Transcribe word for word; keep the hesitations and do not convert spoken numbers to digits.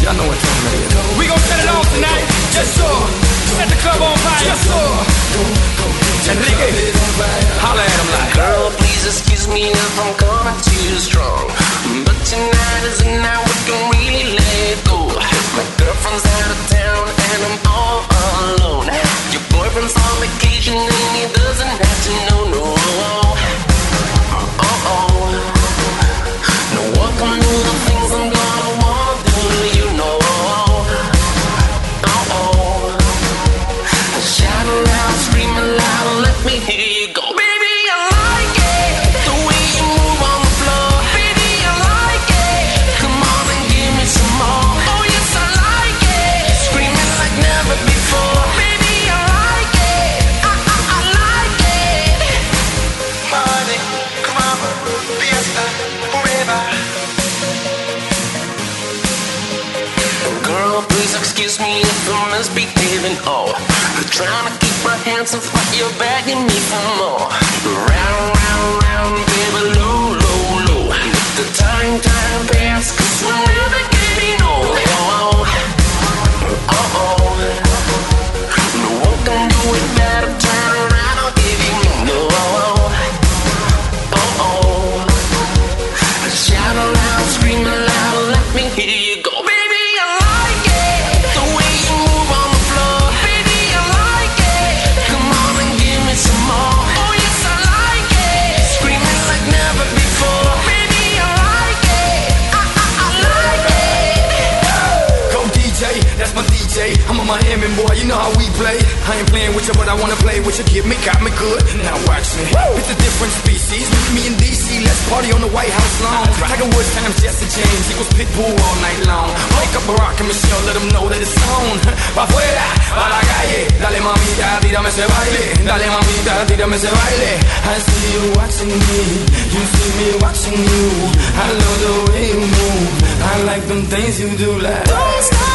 Y'all know what time it is. We gon' set it off tonight. Yes, sir. Set the club on fire. Yes, sir. Enrique, holla at him like. Girl, please excuse me if I'm coming too strong, but tonight is the night we can really let go. My girlfriend's out of town and I'm all alone. Your boyfriend's on vacation and he doesn't have to know, no. Uh-oh. No one can do the things I'm gonna wanna do, you know. Uh-oh. Shout aloud, scream aloud, let me hear you go. Baby, I like it, the way you move on the floor. Baby, I like it, come on and give me some more. Oh yes, I like it, screaming like never before. Baby, I like it, I, I, I like it. Party, come on, fiesta, forever. Girl, please excuse me if I'm misbehaving. Oh, I'm trying to keep my hands off, but you're begging me for more. Round, round, round, baby, low, low, low. Let the time, time pass, cause we're never getting old. Oh, oh, oh. No one can do it better. Turn around, I'll give you no. Oh, oh. Shout aloud, scream aloud, let me hear you go. Baby, I like it, the way you move on the floor. Baby, I like it, come on and give me some more. Oh yes, I like it, screaming like never before. Baby, I like it, I, I, I like it. Go D J, that's my D J. I'm a Miami boy, you know how we play. I ain't playing with you, but I wanna play with you. Give me, got me good. Now watch me. It's a different species. Me and D C, let's party on the White House lawn. Tiger Woods times Jesse James, equals Pitbull all night long. Wake up Barack and Michelle, let them know that it's on. Pa' afuera, pa' la calle. Dale mamita, tírame ese baile. Dale mamita, tírame ese baile. I see you watching me, you see me watching you. I love the way you move, I like them things you do like. Don't stop.